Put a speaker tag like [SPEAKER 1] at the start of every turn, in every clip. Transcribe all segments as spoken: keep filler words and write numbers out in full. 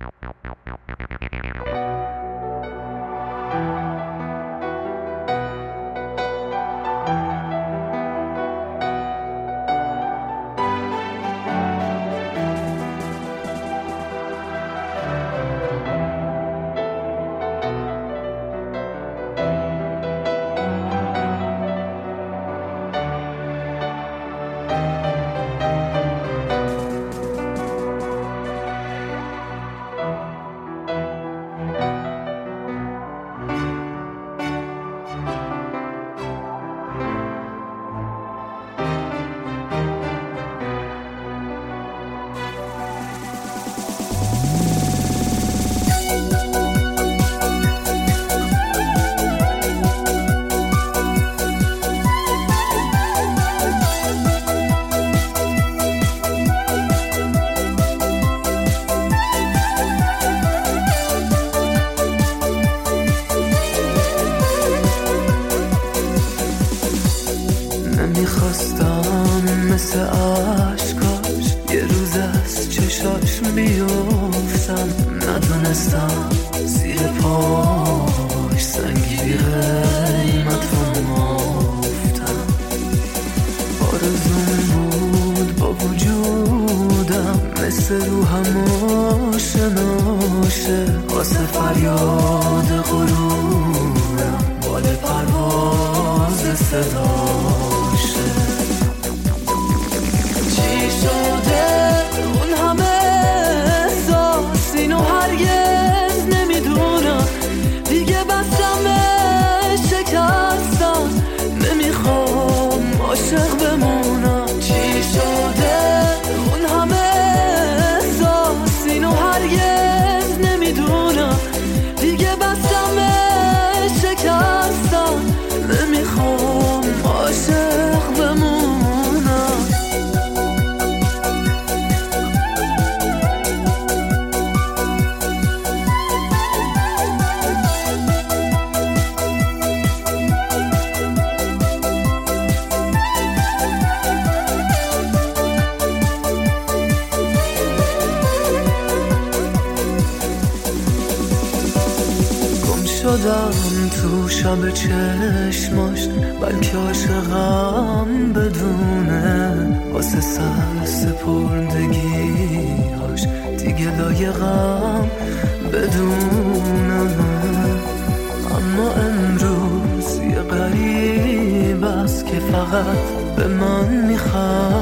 [SPEAKER 1] نمیخواستم مثل عشقاش یه روز از چشاش بیفتم، ندونستم زیر پاش سنگی بی قیمت رو مفتم. آرزون بود با وجودم مثل روحم آشناشه، واسه فریاد غرورم بال پرواز صداشه. چی شده اون همه احساس، اینو هرگز نمیدونم، دیگه بستم شکستم، نمیخوام عاشق بمونم. چی شده اون همه احساس، اینو هرگز نمیدونم، دیگه بستم شکستم، نمیخوام عاشق بمونم. شدم تو شب چشماش، بلکه عاشقم بدونه، واسه سر سپردگیاش دیگه لایقم بدونم. اما امروز یه غریب است که فقط به من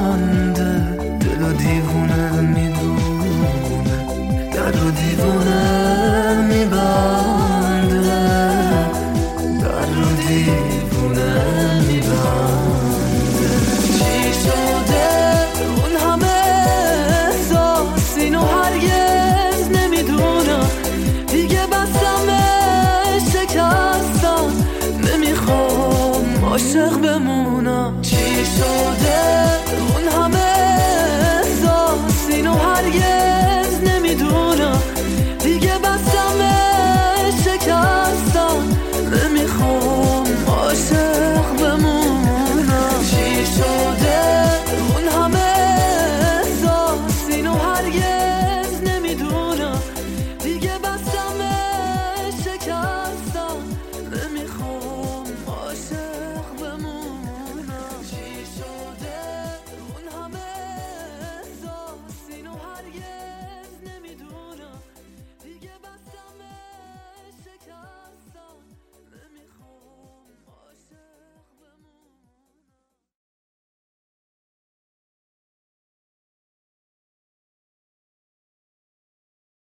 [SPEAKER 1] میخنده، دل و دیوونه میدونه، در و دیوونه